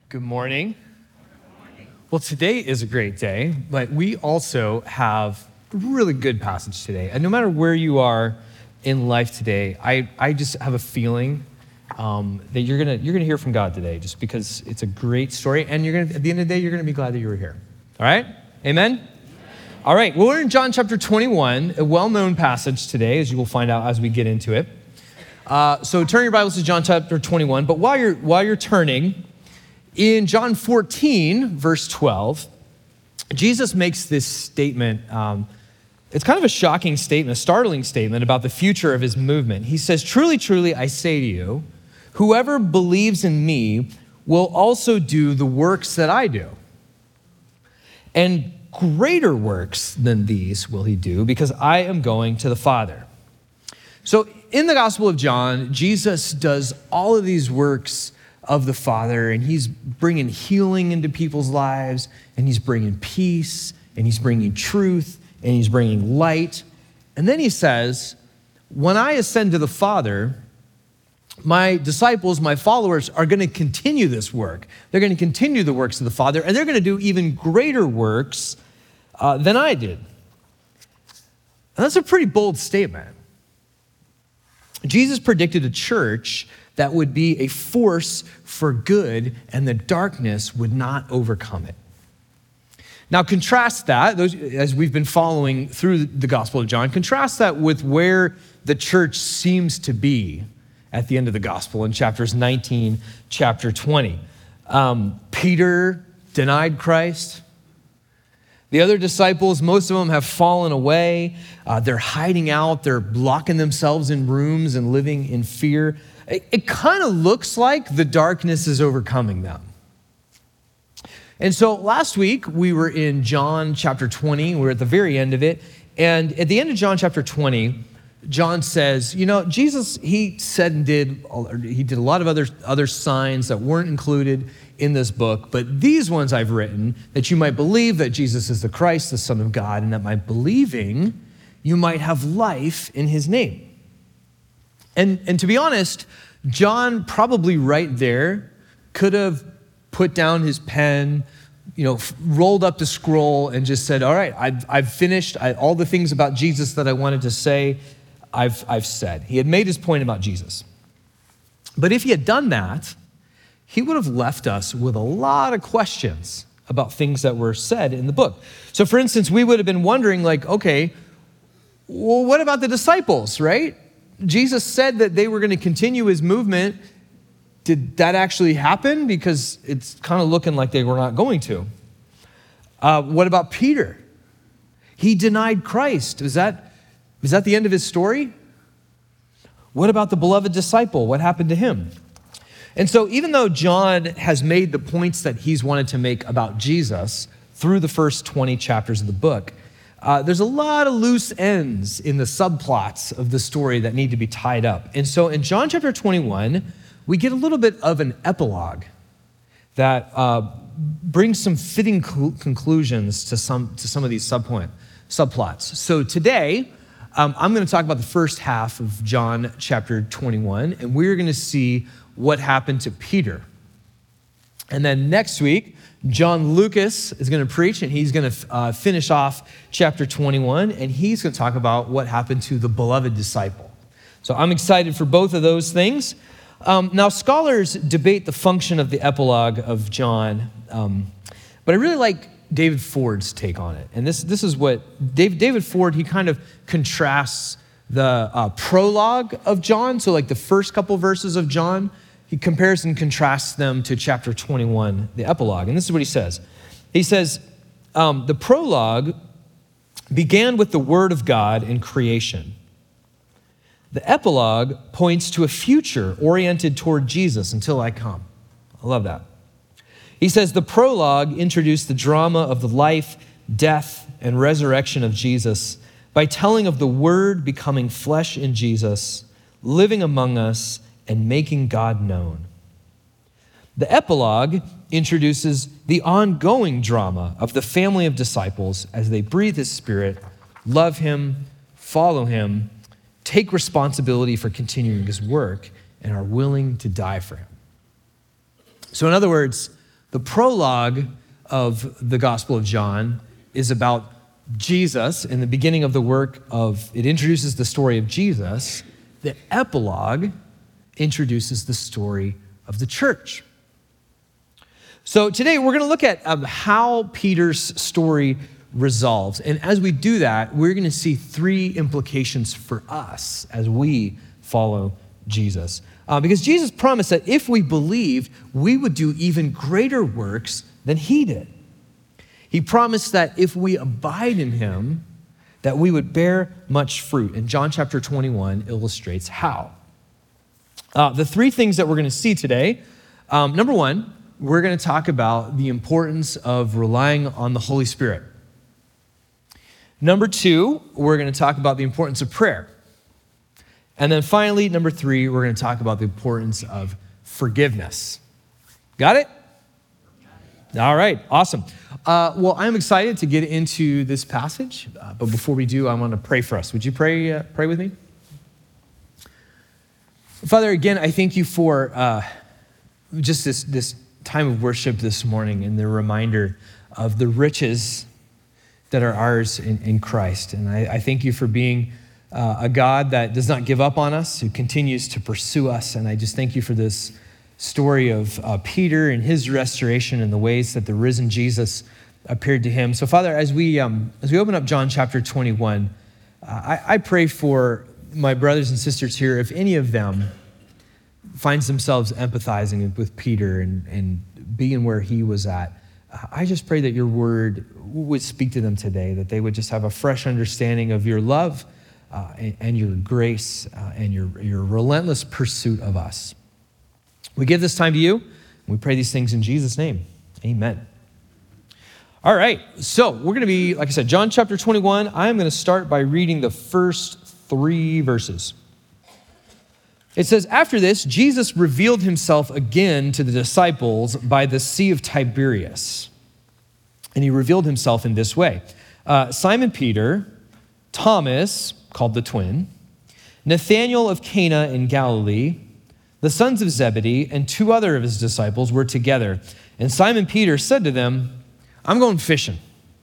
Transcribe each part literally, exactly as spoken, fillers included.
Good morning. Well, today is a great day, but we also have a really good passage today. And no matter where you are in life today, I, I just have a feeling um, that you're gonna you're gonna hear from God today, just because it's a great story. And you're gonna at the end of the day, you're gonna be glad that you were here. All right? Amen? Amen. All right. Well, we're in John chapter twenty-one, a well-known passage today, as you will find out as we get into it. Uh, so turn your Bibles to John chapter twenty-one. But while you're while you're turning, in John fourteen, verse twelve, Jesus makes this statement. Um, it's kind of a shocking statement, a startling statement about the future of his movement. He says, "Truly, truly, I say to you, whoever believes in me will also do the works that I do. And greater works than these will he do, because I am going to the Father." So in the Gospel of John, Jesus does all of these works of the Father, and he's bringing healing into people's lives, and he's bringing peace, and he's bringing truth, and he's bringing light. And then he says, when I ascend to the Father, my disciples, my followers are going to continue this work. They're going to continue the works of the Father, and they're going to do even greater works uh, than I did. And that's a pretty bold statement. Jesus predicted a church that would be a force for good, and the darkness would not overcome it. Now, contrast that, those, as we've been following through the Gospel of John, contrast that with where the church seems to be at the end of the Gospel in chapters nineteen, chapter twenty. Um, Peter denied Christ. The other disciples, most of them have fallen away. Uh, they're hiding out. They're locking themselves in rooms and living in fear. It, it kind of looks like the darkness is overcoming them. And so last week, we were in John chapter twenty. We're at the very end of it. And at the end of John chapter twenty, John says, you know, Jesus, he said and did, he did a lot of other, other signs that weren't included in this book, but these ones I've written that you might believe that Jesus is the Christ, the Son of God, and that by believing, you might have life in his name. And, and to be honest, John probably right there could have put down his pen, you know, rolled up the scroll and just said, all right, I've, I've finished I, all the things about Jesus that I wanted to say, I've, I've said. He had made his point about Jesus. But if he had done that, he would have left us with a lot of questions about things that were said in the book. So for instance, we would have been wondering like, okay, well, what about the disciples, right? Jesus said that they were going to continue his movement. Did that actually happen? Because it's kind of looking like they were not going to. Uh, what about Peter? He denied Christ. Is that, is that the end of his story? What about the beloved disciple? What happened to him? And so even though John has made the points that he's wanted to make about Jesus through the first twenty chapters of the book, uh, there's a lot of loose ends in the subplots of the story that need to be tied up. And so in John chapter twenty-one, we get a little bit of an epilogue that uh, brings some fitting cl- conclusions to some, to some of these subpoint, subplots. So today, um, I'm going to talk about the first half of John chapter twenty-one, and we're going to see what happened to Peter. And then next week, John Lucas is going to preach, and he's going to uh, finish off chapter twenty-one, and he's going to talk about what happened to the beloved disciple. So I'm excited for both of those things. Um, now, scholars debate the function of the epilogue of John, um, but I really like David Ford's take on it. And this, this is what Dave, David Ford, he kind of contrasts the uh, prologue of John, so like the first couple verses of John, he compares and contrasts them to chapter twenty-one, the epilogue. And this is what he says. He says, um, the prologue began with the word of God in creation. The epilogue points to a future oriented toward Jesus until I come. I love that. He says the prologue introduced the drama of the life, death, and resurrection of Jesus by telling of the Word becoming flesh in Jesus, living among us, and making God known. The epilogue introduces the ongoing drama of the family of disciples as they breathe his Spirit, love him, follow him, take responsibility for continuing his work, and are willing to die for him. So in other words, The prologue of the Gospel of John is about Jesus in the beginning of the work of, it introduces the story of Jesus. The epilogue introduces the story of the church. So today we're going to look at um, how Peter's story resolves. And as we do that, we're going to see three implications for us as we follow Jesus. Uh, because Jesus promised that if we believed, we would do even greater works than he did. He promised that if we abide in him, that we would bear much fruit. And John chapter twenty-one illustrates how. Uh, the three things that we're going to see today, um, number one, we're going to talk about the importance of relying on the Holy Spirit. Number two, we're going to talk about the importance of prayer. And then finally, number three, we're going to talk about the importance of forgiveness. Got it? All right, awesome. Uh, well, I'm excited to get into this passage, uh, but before we do, I want to pray for us. Would you pray, uh, pray with me? Father, again, I thank you for uh, just this, this time of worship this morning and the reminder of the riches that are ours in, in Christ. And I, I thank you for being uh, a God that does not give up on us, who continues to pursue us. And I just thank you for this story of uh, Peter and his restoration and the ways that the risen Jesus appeared to him. So Father, as we um, as we open up John chapter twenty-one, uh, I, I pray for my brothers and sisters here, if any of them finds themselves empathizing with Peter and, and being where he was at, I just pray that your word would speak to them today, that they would just have a fresh understanding of your love uh, and, and your grace uh, and your, your relentless pursuit of us. We give this time to you, and we pray these things in Jesus' name. Amen. All right, so we're going to be, like I said, John chapter twenty-one. I'm going to start by reading the first three verses. It says, after this, Jesus revealed himself again to the disciples by the Sea of Tiberias. And he revealed himself in this way. Uh, Simon Peter, Thomas, called the twin, Nathanael of Cana in Galilee, the sons of Zebedee, and two other of his disciples were together. And Simon Peter said to them, I'm going fishing.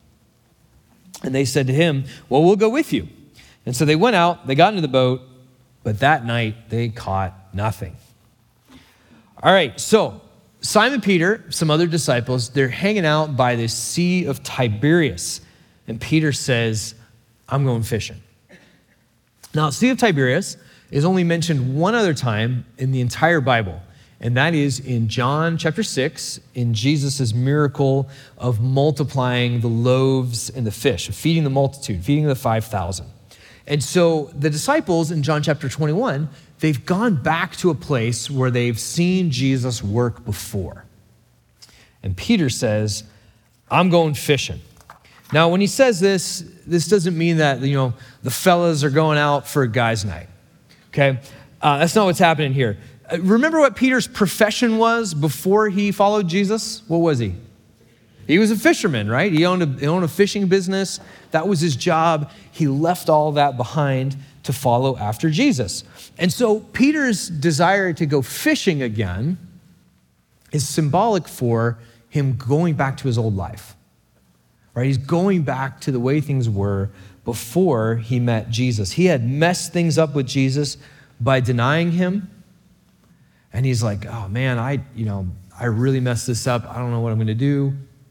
And they said to him, well, we'll go with you. And so they went out, they got into the boat, but that night they caught nothing. All right, so Simon Peter, some other disciples, they're hanging out by the Sea of Tiberias. And Peter says, I'm going fishing. Now, Sea of Tiberias is only mentioned one other time in the entire Bible, and that is in John chapter six, in Jesus' miracle of multiplying the loaves and the fish, of feeding the multitude, feeding the five thousand. And so the disciples in John chapter twenty-one, they've gone back to a place where they've seen Jesus work before. And Peter says, I'm going fishing. Now, when he says this, this doesn't mean that, you know, the fellas are going out for a guy's night, okay? Uh, that's not what's happening here. Uh, remember what Peter's profession was before he followed Jesus? What was he? He was a fisherman, right? He owned a, he owned a fishing business. That was his job. He left all that behind to follow after Jesus. And so Peter's desire to go fishing again is symbolic for him going back to his old life, right? He's going back to the way things were before he met Jesus. He had messed things up with Jesus by denying him. And he's like, oh man, I, you know, I really messed this up. I don't know what I'm going to do.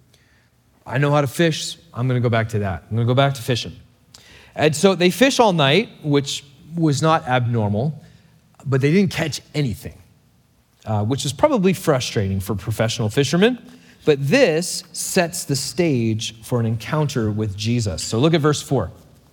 I know how to fish. I'm going to go back to that. I'm going to go back to fishing. And so they fish all night, which was not abnormal, but they didn't catch anything, uh, which is probably frustrating for professional fishermen. But this sets the stage for an encounter with Jesus. So look at verse four.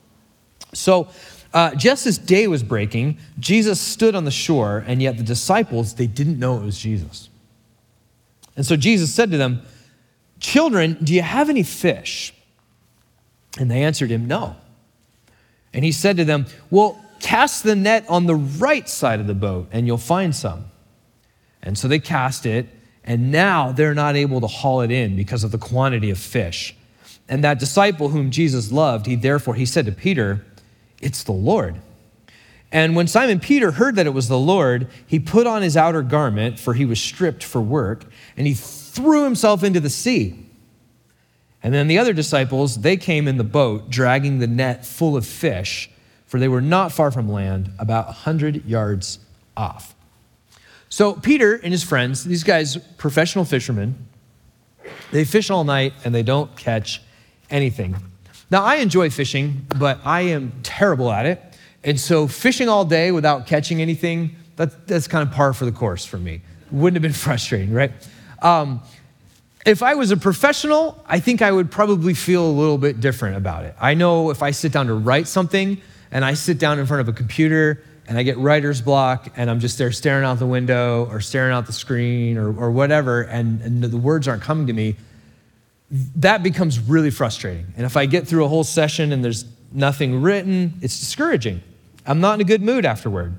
So uh, just as day was breaking, Jesus stood on the shore, and yet the disciples, they didn't know it was Jesus. And so Jesus said to them, children, do you have any fish? And they answered him, no. And he said to them, well, cast the net on the right side of the boat and you'll find some. And so they cast it, and now they're not able to haul it in because of the quantity of fish. And that disciple whom Jesus loved, he therefore, he said to Peter, it's the Lord. And when Simon Peter heard that it was the Lord, he put on his outer garment, for he was stripped for work, and he threw himself into the sea. And then the other disciples, they came in the boat, dragging the net full of fish, for they were not far from land, about one hundred yards off. So Peter and his friends, these guys, professional fishermen, they fish all night and they don't catch anything. Now, I enjoy fishing, but I am terrible at it. And so fishing all day without catching anything, that, that's kind of par for the course for me. Wouldn't have been frustrating, right? Um, if I was a professional, I think I would probably feel a little bit different about it. I know if I sit down to write something and I sit down in front of a computer and I get writer's block and I'm just there staring out the window or staring out the screen or, or whatever, and, and the words aren't coming to me, that becomes really frustrating. And if I get through a whole session and there's nothing written, it's discouraging. I'm not in a good mood afterward.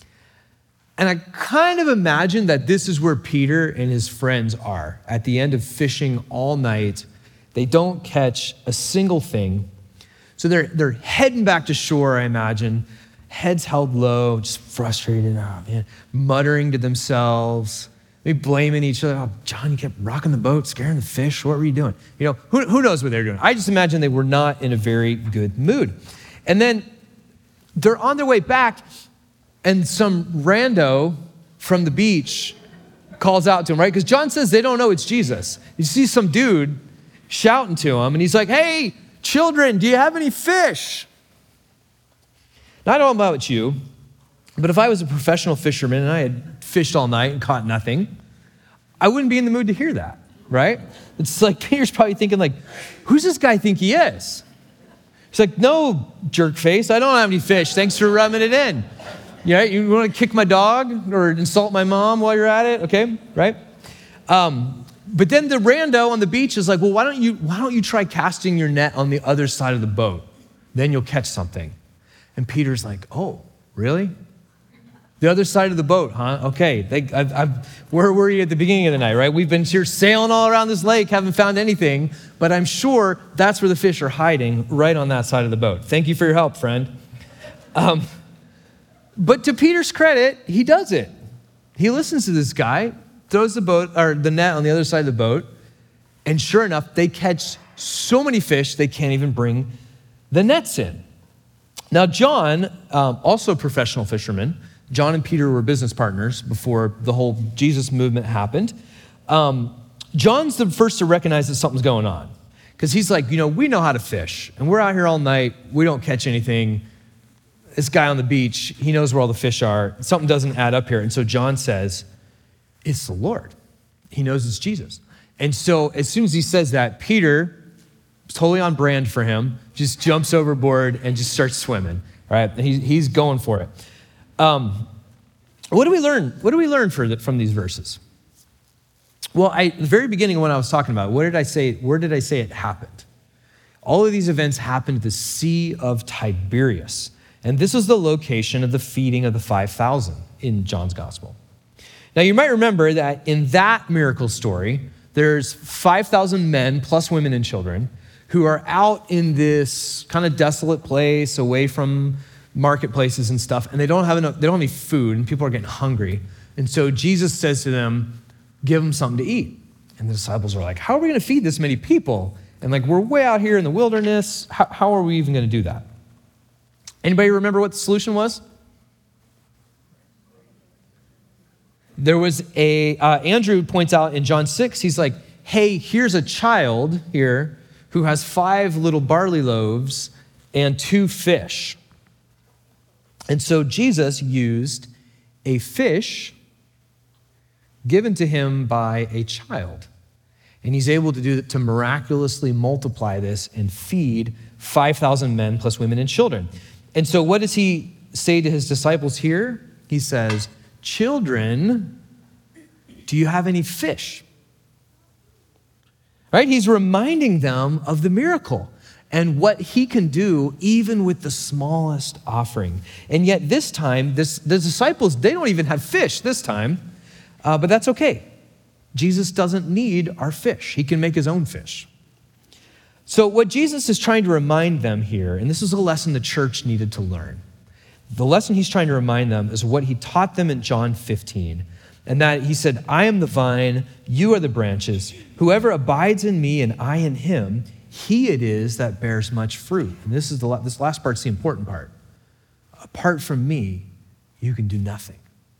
And I kind of imagine that this is where Peter and his friends are at the end of fishing all night. They don't catch a single thing. So they're, they're heading back to shore, I imagine, heads held low, just frustrated, oh man, muttering to themselves, maybe blaming each other. Oh, John, you kept rocking the boat, scaring the fish. What were you doing? You know, who, who knows what they're doing? I just imagine they were not in a very good mood. And then they're on their way back, and some rando from the beach calls out to him, right? Because John says they don't know it's Jesus. You see some dude shouting to him, and he's like, hey, children, do you have any fish? Now, I don't know about you, but if I was a professional fisherman and I had fished all night and caught nothing, I wouldn't be in the mood to hear that, right? It's like Peter's probably thinking like, who's this guy think he is? He's like, no, jerk face, I don't have any fish. Thanks for rubbing it in. Yeah, you want to kick my dog or insult my mom while you're at it? Okay, right? Um, but then the rando on the beach is like, well, why don't you why don't you try casting your net on the other side of the boat? Then you'll catch something. And Peter's like, oh, really? The other side of the boat, huh? Okay, they, I've, I've, where were you at the beginning of the night, right? We've been here sailing all around this lake, haven't found anything, but I'm sure that's where the fish are hiding, right on that side of the boat. Thank you for your help, friend. Um, but to Peter's credit, he does it. He listens to this guy, throws the boat or the net on the other side of the boat, and sure enough, they catch so many fish they can't even bring the nets in. Now, John, um, also a professional fisherman, John and Peter were business partners before the whole Jesus movement happened. Um, John's the first to recognize that something's going on because he's like, you know, we know how to fish and we're out here all night. We don't catch anything. This guy on the beach, he knows where all the fish are. Something doesn't add up here. And so John says, it's the Lord. He knows it's Jesus. And so as soon as he says that, Peter, totally on brand for him, just jumps overboard and just starts swimming, right? He, he's going for it. Um, what do we learn? What do we learn for the, from these verses? Well, I, at the very beginning of what I was talking about, what did I say? Where did I say it happened? All of these events happened at the Sea of Tiberias. And this is the location of the feeding of the five thousand in John's gospel. Now, you might remember that in that miracle story, there's five thousand men plus women and children who are out in this kind of desolate place away from marketplaces and stuff, and they don't have enough, they don't have any food, and people are getting hungry. And so Jesus says to them, give them something to eat. And the disciples are like, how are we gonna feed this many people? And like, we're way out here in the wilderness. How, how are we even gonna do that? Anybody remember what the solution was? There was a, uh, Andrew points out in John six, he's like, hey, here's a child here who has five little barley loaves and two fish. And so Jesus used a fish given to him by a child. And he's able to do that to miraculously multiply this and feed five thousand men plus women and children. And so what does he say to his disciples here? He says, children, do you have any fish? Right? He's reminding them of the miracle and what he can do even with the smallest offering. And yet this time, this, the disciples, they don't even have fish this time, uh, but that's okay. Jesus doesn't need our fish. He can make his own fish. So what Jesus is trying to remind them here, and this is a lesson the church needed to learn. The lesson he's trying to remind them is what he taught them in John fifteen, And that he said, I am the vine, you are the branches. Whoever abides in me and I in him, he it is that bears much fruit. And this is the this last part's the important part. Apart from me, you can do nothing.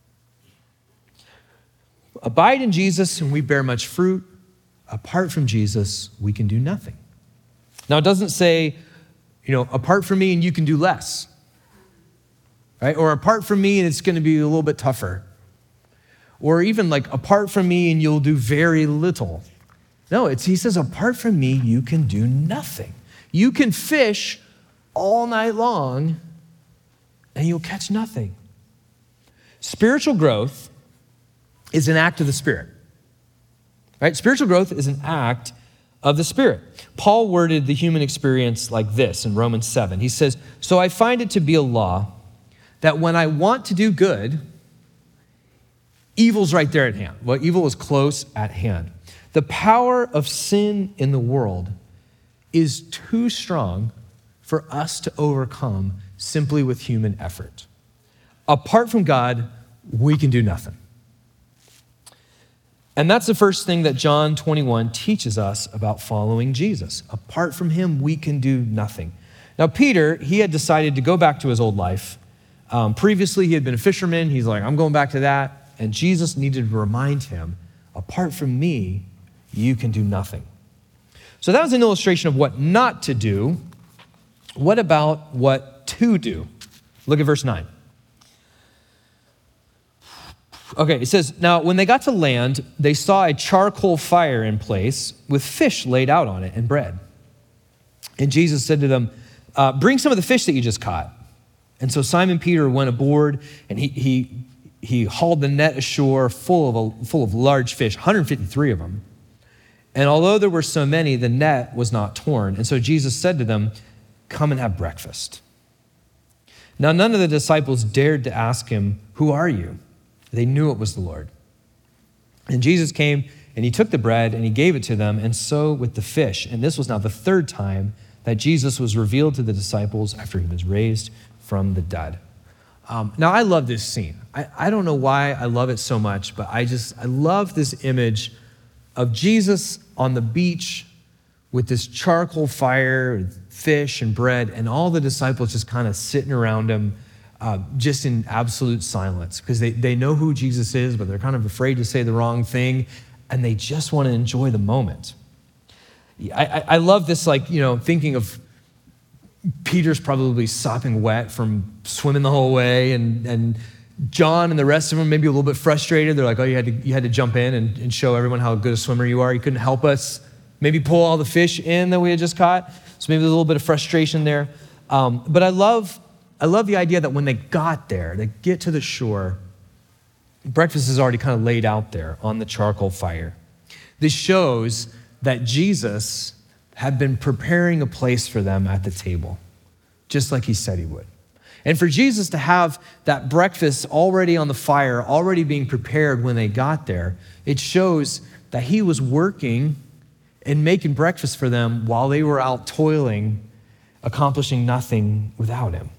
Abide in Jesus and we bear much fruit. Apart from Jesus, we can do nothing. Now, it doesn't say, you know, apart from me and you can do less, right? Or apart from me and it's going to be a little bit tougher. Or even like, apart from me and you'll do very little. No, it's, he says, apart from me, you can do nothing. You can fish all night long and you'll catch nothing. Spiritual growth is an act of the Spirit, right? Spiritual growth is an act of the Spirit. Paul worded the human experience like this in Romans seven. He says, so I find it to be a law that when I want to do good, evil's right there at hand. Well, evil is close at hand. The power of sin in the world is too strong for us to overcome simply with human effort. Apart from God, we can do nothing. And that's the first thing that John twenty-one teaches us about following Jesus. Apart from him, we can do nothing. Now, Peter, he had decided to go back to his old life. Um, previously, he had been a fisherman. He's like, I'm going back to that. And Jesus needed to remind him, apart from me, you can do nothing. So that was an illustration of what not to do. What about what to do? Look at verse nine. Okay, it says, now when they got to land, they saw a charcoal fire in place with fish laid out on it and bread. And Jesus said to them, uh, bring some of the fish that you just caught. And so Simon Peter went aboard and he he he hauled the net ashore full of a, full of large fish, one hundred fifty-three of them. And although there were so many, the net was not torn. And so Jesus said to them, come and have breakfast. Now none of the disciples dared to ask him, who are you? They knew it was the Lord. And Jesus came and he took the bread and he gave it to them, and so with the fish. And this was now the third time that Jesus was revealed to the disciples after he was raised from the dead. Um, now, I love this scene. I, I don't know why I love it so much, but I just, I love this image of Jesus on the beach with this charcoal fire, fish and bread, and all the disciples just kind of sitting around him, uh, just in absolute silence, because they, they know who Jesus is, but they're kind of afraid to say the wrong thing, and they just want to enjoy the moment. I, I, I love this, like, you know, thinking of Peter's probably sopping wet from swimming the whole way, and, and John and the rest of them maybe a little bit frustrated. They're like, oh, you had to, you had to jump in and, and show everyone how good a swimmer you are. You couldn't help us maybe pull all the fish in that we had just caught. So maybe there's a little bit of frustration there. Um, but I love, I love the idea that when they got there, they get to the shore, breakfast is already kind of laid out there on the charcoal fire. This shows that Jesus had been preparing a place for them at the table, just like he said he would. And for Jesus to have that breakfast already on the fire, already being prepared when they got there, it shows that he was working and making breakfast for them while they were out toiling, accomplishing nothing without him.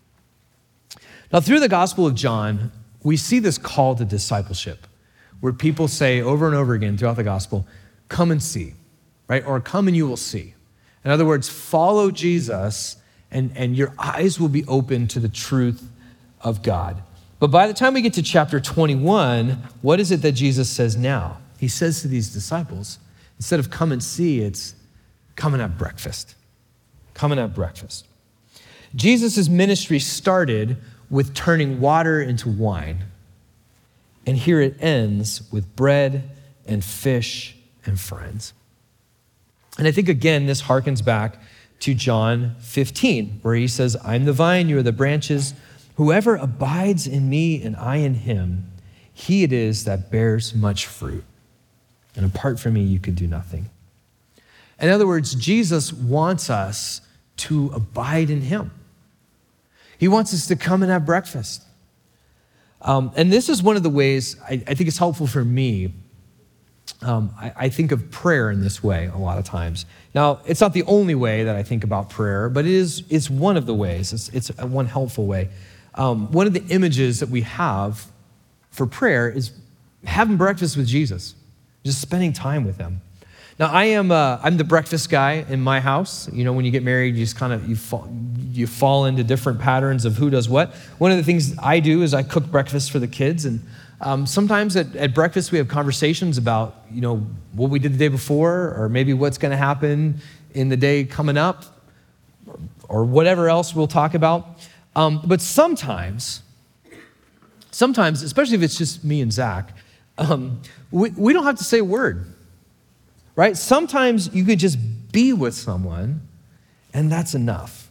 Now, through the Gospel of John, we see this call to discipleship, where people say over and over again throughout the Gospel, come and see. Right? Or come and you will see. In other words, follow Jesus and, and your eyes will be open to the truth of God. But by the time we get to chapter twenty-one, what is it that Jesus says now? He says to these disciples, instead of come and see, it's come and have breakfast. Come and have breakfast. Jesus' ministry started with turning water into wine. And here it ends with bread and fish and friends. And I think, again, this harkens back to John fifteen, where he says, I'm the vine, you are the branches. Whoever abides in me and I in him, he it is that bears much fruit. And apart from me, you can do nothing. In other words, Jesus wants us to abide in him. He wants us to come and have breakfast. Um, and this is one of the ways I, I think it's helpful for me. Um, I, I think of prayer in this way a lot of times. Now, it's not the only way that I think about prayer, but it is it's one of the ways. It's, it's a, one helpful way. Um, one of the images that we have for prayer is having breakfast with Jesus, just spending time with him. Now, I am uh, I'm the breakfast guy in my house. You know, when you get married, you just kind of you fall, you fall into different patterns of who does what. One of the things I do is I cook breakfast for the kids, and um, sometimes at, at breakfast we have conversations about, you know, what we did the day before, or maybe what's going to happen in the day coming up, or, or whatever else we'll talk about. Um, but sometimes, sometimes, especially if it's just me and Zach, um, we, we don't have to say a word. Right? Sometimes you could just be with someone, and that's enough.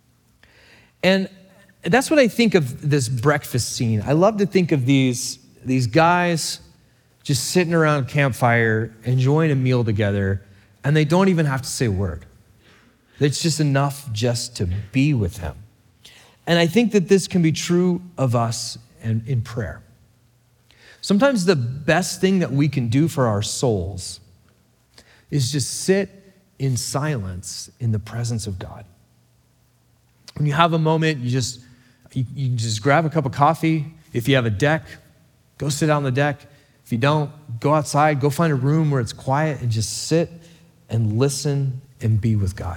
And that's what I think of this breakfast scene. I love to think of these, these guys just sitting around a campfire, enjoying a meal together, and they don't even have to say a word. It's just enough just to be with him. And I think that this can be true of us in, in prayer. Sometimes the best thing that we can do for our souls is just sit in silence in the presence of God. When you have a moment, you just you, you just grab a cup of coffee. If you have a deck, go sit on the deck. If you don't, go outside, go find a room where it's quiet and just sit and listen and be with God.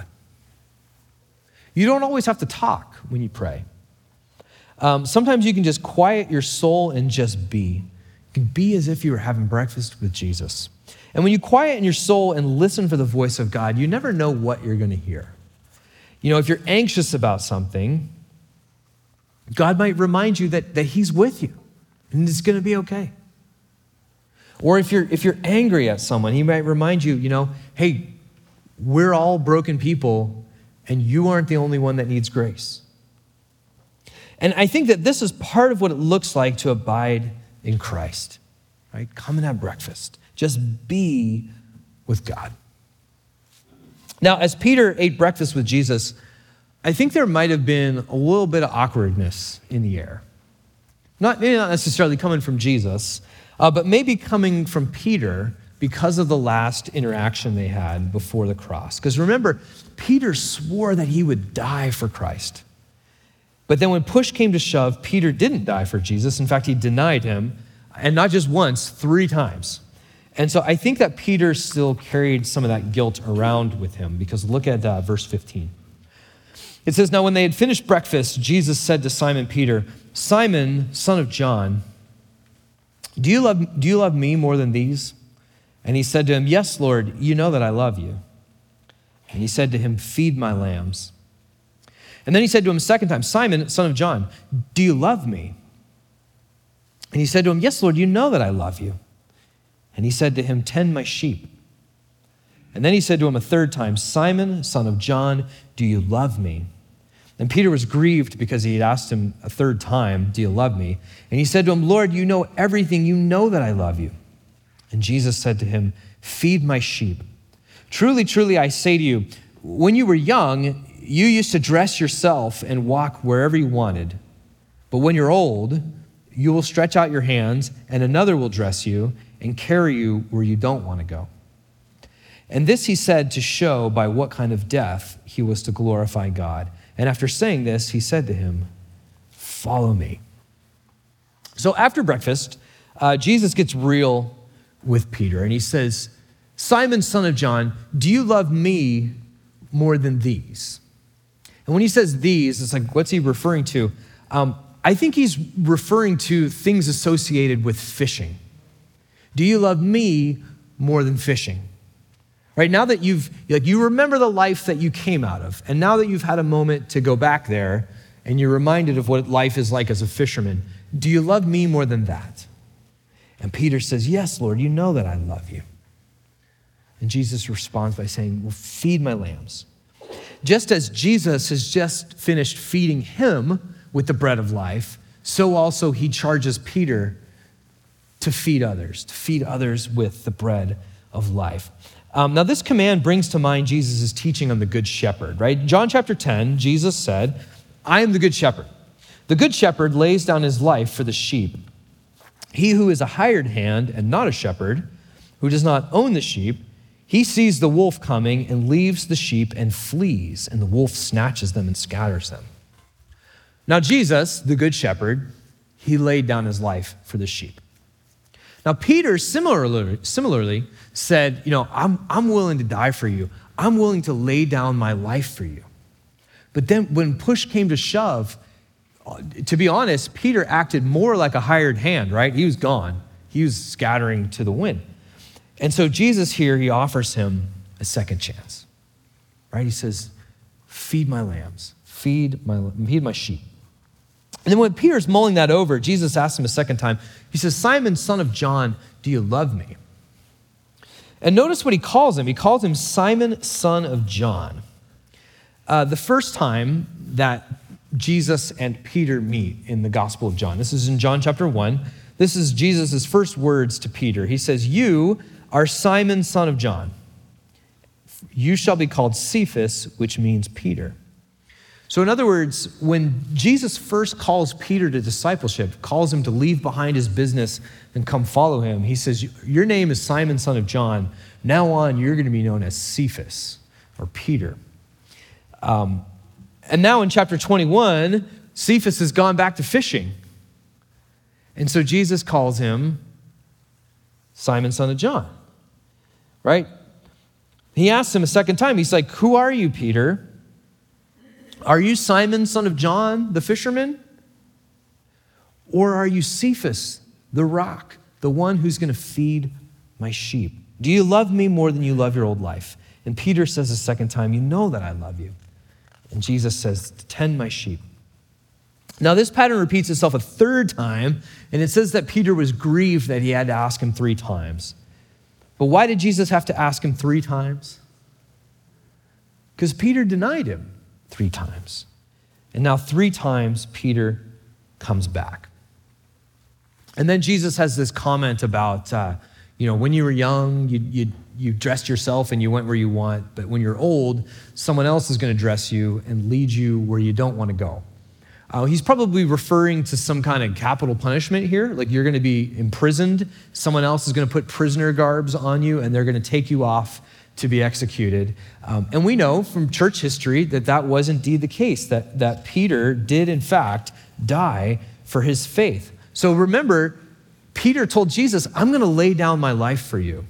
You don't always have to talk when you pray. Um, sometimes you can just quiet your soul and just be. You can be as if you were having breakfast with Jesus. And when you quiet in your soul and listen for the voice of God, you never know what you're going to hear. You know, if you're anxious about something, God might remind you that, that he's with you and it's going to be okay. Or if you're, if you're angry at someone, he might remind you, you know, hey, we're all broken people and you aren't the only one that needs grace. And I think that this is part of what it looks like to abide in Christ, right? Come and have breakfast. Just be with God. Now, as Peter ate breakfast with Jesus, I think there might have been a little bit of awkwardness in the air. Not, maybe not necessarily coming from Jesus, uh, but maybe coming from Peter because of the last interaction they had before the cross. Because remember, Peter swore that he would die for Christ. But then when push came to shove, Peter didn't die for Jesus. In fact, he denied him, and not just once, three times. And so I think that Peter still carried some of that guilt around with him, because look at uh, verse fifteen. It says, "Now when they had finished breakfast, Jesus said to Simon Peter, 'Simon, son of John, do you love, do you love me more than these?' And he said to him, 'Yes, Lord, you know that I love you.' And he said to him, 'Feed my lambs.' And then he said to him a second time, 'Simon, son of John, do you love me?' And he said to him, 'Yes, Lord, you know that I love you.' And he said to him, 'Tend my sheep.' And then he said to him a third time, 'Simon, son of John, do you love me?' And Peter was grieved because he had asked him a third time, 'Do you love me?' And he said to him, 'Lord, you know everything. You know that I love you.' And Jesus said to him, 'Feed my sheep. Truly, truly, I say to you, when you were young, you used to dress yourself and walk wherever you wanted. But when you're old, you will stretch out your hands, and another will dress you and carry you where you don't want to go.' And this he said to show by what kind of death he was to glorify God. And after saying this, he said to him, 'Follow me.'" So after breakfast, uh, Jesus gets real with Peter, and he says, "Simon, son of John, do you love me more than these?" And when he says these, it's like, what's he referring to? Um, I think he's referring to things associated with fishing. Do you love me more than fishing? Right, now that you've, like, you remember the life that you came out of, and now that you've had a moment to go back there, and you're reminded of what life is like as a fisherman, do you love me more than that? And Peter says, "Yes, Lord, you know that I love you." And Jesus responds by saying, "Well, feed my lambs." Just as Jesus has just finished feeding him with the bread of life, so also he charges Peter to feed others, to feed others with the bread of life. Um, now, this command brings to mind Jesus' teaching on the Good Shepherd, right? John chapter ten, Jesus said, "I am the Good Shepherd. The Good Shepherd lays down his life for the sheep. He who is a hired hand and not a shepherd, who does not own the sheep, he sees the wolf coming and leaves the sheep and flees, and the wolf snatches them and scatters them." Now, Jesus, the Good Shepherd, he laid down his life for the sheep. Now, Peter similarly, similarly said, you know, I'm, I'm willing to die for you. I'm willing to lay down my life for you. But then when push came to shove, to be honest, Peter acted more like a hired hand, right? He was gone. He was scattering to the wind. And so Jesus here, he offers him a second chance, right? He says, feed my lambs, feed my, feed my sheep. And then when Peter's mulling that over, Jesus asks him a second time, he says, Simon, son of John, do you love me? And notice what he calls him. He calls him Simon, son of John. Uh, the first time that Jesus and Peter meet in the Gospel of John, this is in John chapter one. This is Jesus' first words to Peter. He says, you are Simon, son of John. You shall be called Cephas, which means Peter. So in other words, when Jesus first calls Peter to discipleship, calls him to leave behind his business and come follow him, he says, your name is Simon, son of John. Now on, you're going to be known as Cephas, or Peter. Um, and now in chapter twenty-one, Cephas has gone back to fishing. And so Jesus calls him Simon, son of John, right? He asks him a second time. He's like, who are you, Peter? Are you Simon, son of John, the fisherman? Or are you Cephas, the rock, the one who's going to feed my sheep? Do you love me more than you love your old life? And Peter says a second time, you know that I love you. And Jesus says, tend my sheep. Now this pattern repeats itself a third time, and it says that Peter was grieved that he had to ask him three times. But why did Jesus have to ask him three times? Because Peter denied him three times. And now three times Peter comes back. And then Jesus has this comment about, uh, you know, when you were young, you, you, you dressed yourself and you went where you want, but when you're old, someone else is going to dress you and lead you where you don't want to go. Uh, he's probably referring to some kind of capital punishment here, like you're going to be imprisoned, someone else is going to put prisoner garbs on you, and they're going to take you off to be executed. Um, and we know from church history that that was indeed the case, that, that Peter did in fact die for his faith. So remember, Peter told Jesus, I'm going to lay down my life for you.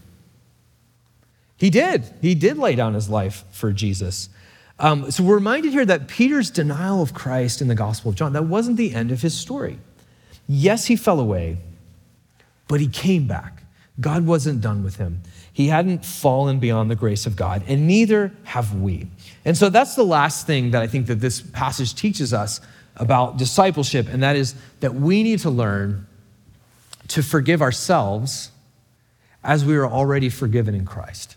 He did. He did lay down his life for Jesus. Um, so we're reminded here that Peter's denial of Christ in the Gospel of John, that wasn't the end of his story. Yes, he fell away, but he came back. God wasn't done with him. He hadn't fallen beyond the grace of God, and neither have we. And so that's the last thing that I think that this passage teaches us about discipleship, and that is that we need to learn to forgive ourselves as we are already forgiven in Christ.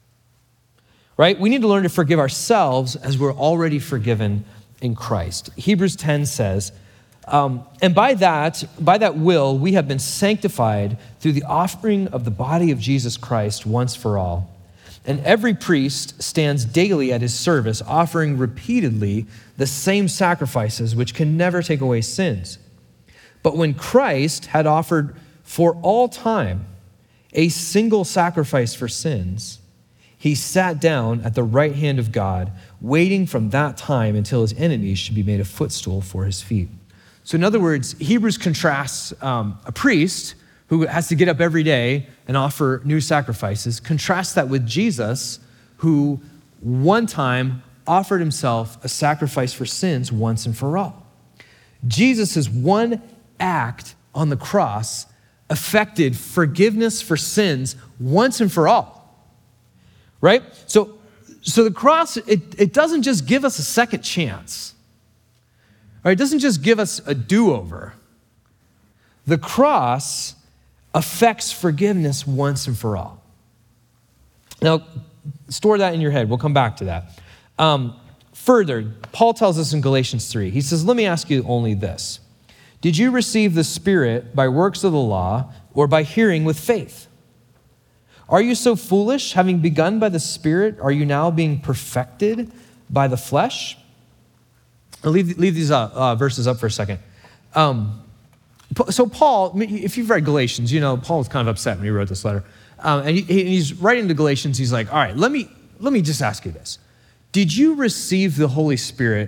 Right? We need to learn to forgive ourselves as we're already forgiven in Christ. Hebrews ten says, Um, and by that, by that will, we have been sanctified through the offering of the body of Jesus Christ once for all. And every priest stands daily at his service, offering repeatedly the same sacrifices which can never take away sins. But when Christ had offered for all time a single sacrifice for sins, he sat down at the right hand of God, waiting from that time until his enemies should be made a footstool for his feet. So in other words, Hebrews contrasts um, a priest who has to get up every day and offer new sacrifices, contrasts that with Jesus, who one time offered himself a sacrifice for sins once and for all. Jesus' one act on the cross effected forgiveness for sins once and for all, right? So, so the cross, it, it doesn't just give us a second chance. All right, it doesn't just give us a do-over. The cross affects forgiveness once and for all. Now, store that in your head. We'll come back to that. Um, further, Paul tells us in Galatians three, he says, let me ask you only this. Did you receive the Spirit by works of the law or by hearing with faith? Are you so foolish, having begun by the Spirit, are you now being perfected by the flesh? I'll leave, leave these uh, uh, verses up for a second. Um, so Paul, if you've read Galatians, you know Paul was kind of upset when he wrote this letter. Um, and, he, and he's writing to Galatians, he's like, all right, let me, let me just ask you this. Did you receive the Holy Spirit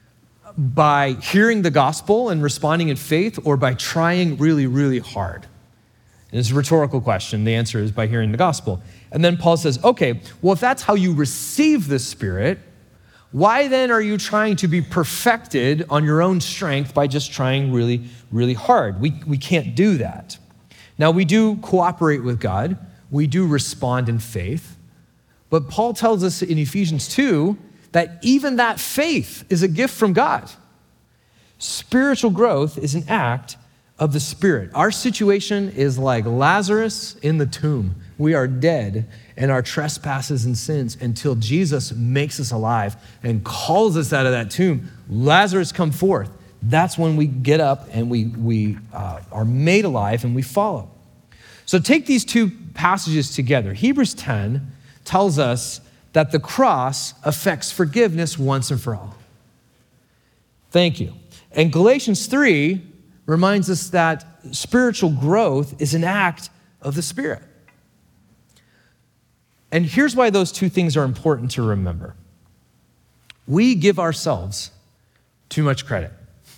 by hearing the gospel and responding in faith, or by trying really, really hard? And it's a rhetorical question. The answer is by hearing the gospel. And then Paul says, okay, well, if that's how you receive the Spirit, why then are you trying to be perfected on your own strength by just trying really, really hard? We, we can't do that. Now, we do cooperate with God. We do respond in faith. But Paul tells us in Ephesians two that even that faith is a gift from God. Spiritual growth is an act of the Spirit. Our situation is like Lazarus in the tomb. We are dead in our trespasses and sins until Jesus makes us alive and calls us out of that tomb. Lazarus, come forth. That's when we get up and we, we uh, are made alive and we follow. So take these two passages together. Hebrews ten tells us that the cross affects forgiveness once and for all. Thank you. And Galatians three reminds us that spiritual growth is an act of the Spirit. And here's why those two things are important to remember. We give ourselves too much credit.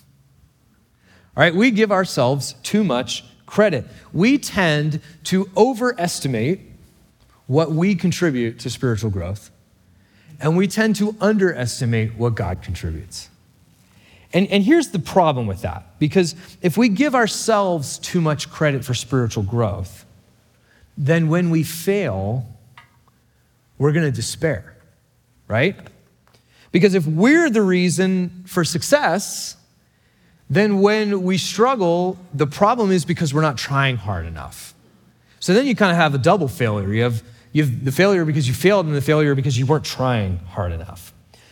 All right, we give ourselves too much credit. We tend to overestimate what we contribute to spiritual growth, and we tend to underestimate what God contributes. And, and here's the problem with that, because if we give ourselves too much credit for spiritual growth, then when we fail, we're going to despair, right? Because if we're the reason for success, then when we struggle, the problem is because we're not trying hard enough. So then you kind of have a double failure. You have, you have the failure because you failed and the failure because you weren't trying hard enough.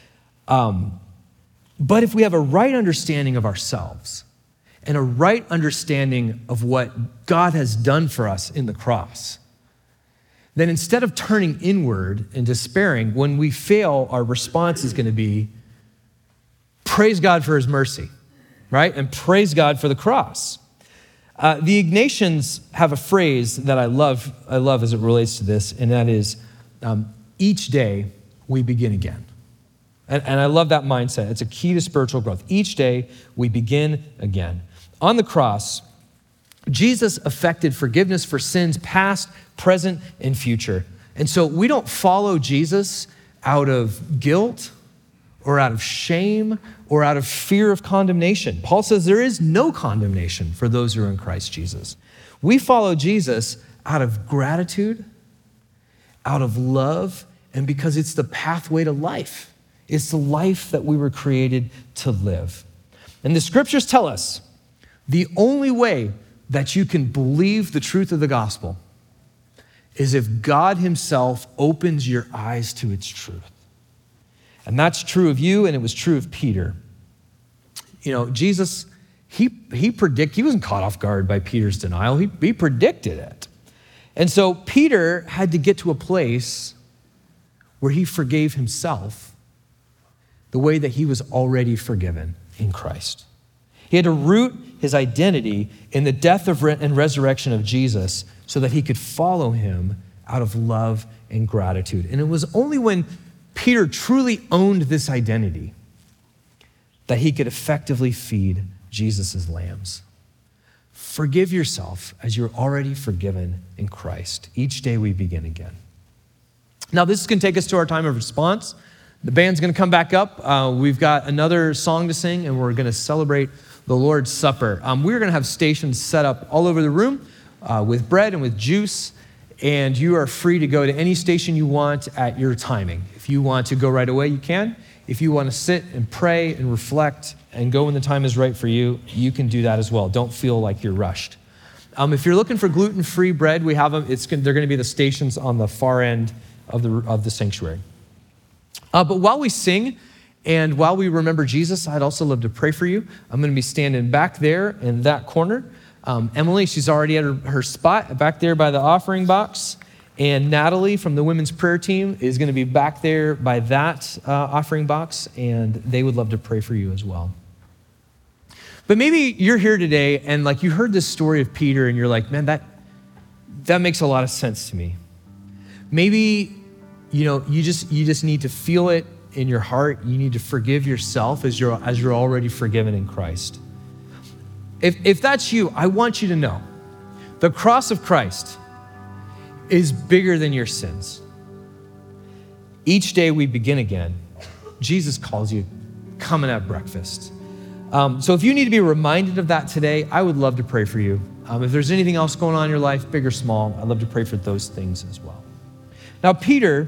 Um, but if we have a right understanding of ourselves and a right understanding of what God has done for us in the cross, then instead of turning inward and despairing, when we fail, our response is going to be, praise God for his mercy, right? And praise God for the cross. Uh, the Ignatians have a phrase that I love, I love as it relates to this, and that is, um, each day we begin again. And, and I love that mindset. It's a key to spiritual growth. Each day we begin again. On the cross, Jesus effected forgiveness for sins past, present, and future. And so we don't follow Jesus out of guilt or out of shame or out of fear of condemnation. Paul says there is no condemnation for those who are in Christ Jesus. We follow Jesus out of gratitude, out of love, and because it's the pathway to life. It's the life that we were created to live. And the scriptures tell us the only way that you can believe the truth of the gospel is if God himself opens your eyes to its truth. And that's true of you, and it was true of Peter. You know, Jesus, he he predict, he wasn't caught off guard by Peter's denial. He, he predicted it. And so Peter had to get to a place where he forgave himself the way that he was already forgiven in Christ. He had to root his identity in the death of re- and resurrection of Jesus so that he could follow him out of love and gratitude. And it was only when Peter truly owned this identity that he could effectively feed Jesus' lambs. Forgive yourself as you're already forgiven in Christ. Each day we begin again. Now, this is going to take us to our time of response. The band's going to come back up. Uh, we've got another song to sing, and we're going to celebrate the Lord's Supper. Um, we're going to have stations set up all over the room uh, with bread and with juice, and you are free to go to any station you want at your timing. If you want to go right away, you can. If you want to sit and pray and reflect and go when the time is right for you, you can do that as well. Don't feel like you're rushed. Um, if you're looking for gluten-free bread, we have them. It's, they're going to be the stations on the far end of the, of the sanctuary. Uh, but while we sing and while we remember Jesus, I'd also love to pray for you. I'm going to be standing back there in that corner. Um, Emily, she's already at her, her spot back there by the offering box. And Natalie from the women's prayer team is going to be back there by that uh, offering box, and they would love to pray for you as well. But maybe you're here today and like you heard this story of Peter and you're like, man, that that makes a lot of sense to me. Maybe, you know, you just you just need to feel it in your heart. You need to forgive yourself as you're as you're already forgiven in Christ. If if that's you, I want you to know The cross of Christ is bigger than your sins. Each day we begin again, Jesus calls you, come and have breakfast. Um, so if you need to be reminded of that today, I would love to pray for you. Um, if there's anything else going on in your life, big or small, I'd love to pray for those things as well. Now, Peter,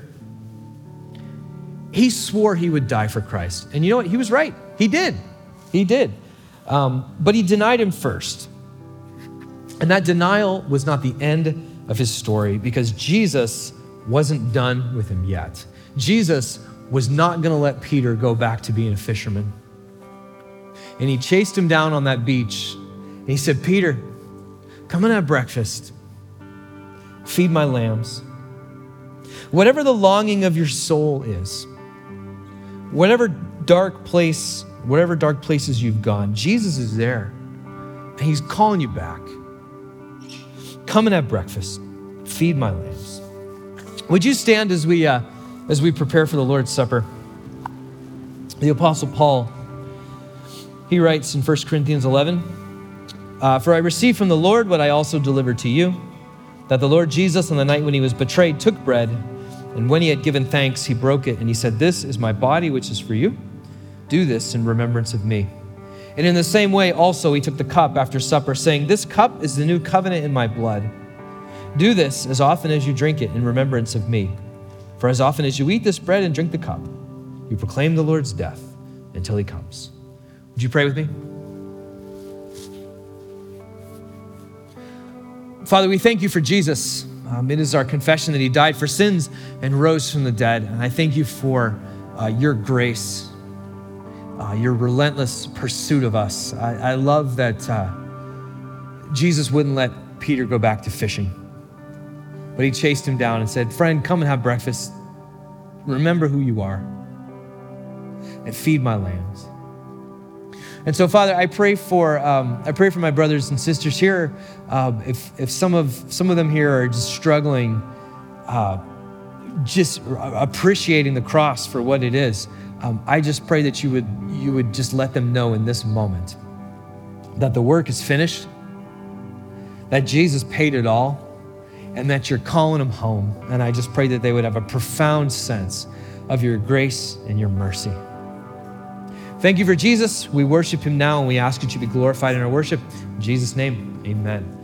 he swore he would die for Christ. And you know what? He was right. He did. He did. Um, but he denied him first. And that denial was not the end of his story, because Jesus wasn't done with him yet. Jesus was not going to let Peter go back to being a fisherman. And he chased him down on that beach. And he said, Peter, come and have breakfast. Feed my lambs. Whatever the longing of your soul is, whatever dark place, whatever dark places you've gone, Jesus is there. And he's calling you back. Come and have breakfast. Feed my lambs. Would you stand as we uh, as we prepare for the Lord's Supper? The Apostle Paul, he writes in First Corinthians eleven, uh, for I received from the Lord what I also delivered to you, that the Lord Jesus on the night when he was betrayed took bread, and when he had given thanks, he broke it, and he said, this is my body, which is for you. Do this in remembrance of me. And in the same way also he took the cup after supper, saying, this cup is the new covenant in my blood. Do this as often as you drink it in remembrance of me. For as often as you eat this bread and drink the cup, you proclaim the Lord's death until he comes. Would you pray with me? Father, we thank you for Jesus. Um, it is our confession that he died for sins and rose from the dead. And I thank you for uh, your grace, uh, your relentless pursuit of us. I, I love that uh, Jesus wouldn't let Peter go back to fishing, but he chased him down and said, friend, come and have breakfast. Remember who you are and feed my lambs. And so, Father, I pray for um, I pray for my brothers and sisters here. Um, if if some of some of them here are just struggling, uh, just appreciating the cross for what it is, um, I just pray that you would you would just let them know in this moment that the work is finished, that Jesus paid it all, and that you're calling them home. And I just pray that they would have a profound sense of your grace and your mercy. Thank you for Jesus. We worship him now, and we ask that you be glorified in our worship. In Jesus' name, amen.